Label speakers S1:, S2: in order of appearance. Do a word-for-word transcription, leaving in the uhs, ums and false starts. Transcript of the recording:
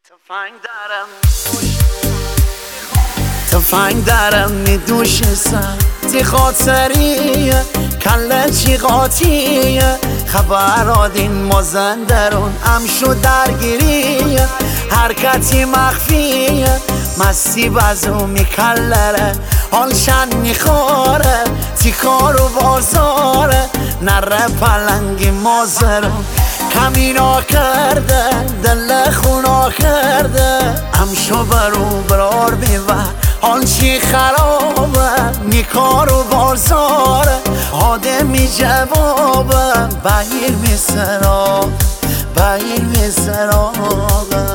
S1: تفنگ دارم تفنگ دارم میدوشه سر تی خاطریه کله چی قاطیه خبر آدین مازن درون امشو درگیریه حرکتی مخفیه مستی بزو میکلره حالشن میخوره تی کارو بازاره نره پلنگی مازرم کمینا کرده دل خونا کرده امشو برو برار بیوه حال چی خرابه نیکارو بازاره آدمی جوابه بگیر می سراغ بگیر می سراغ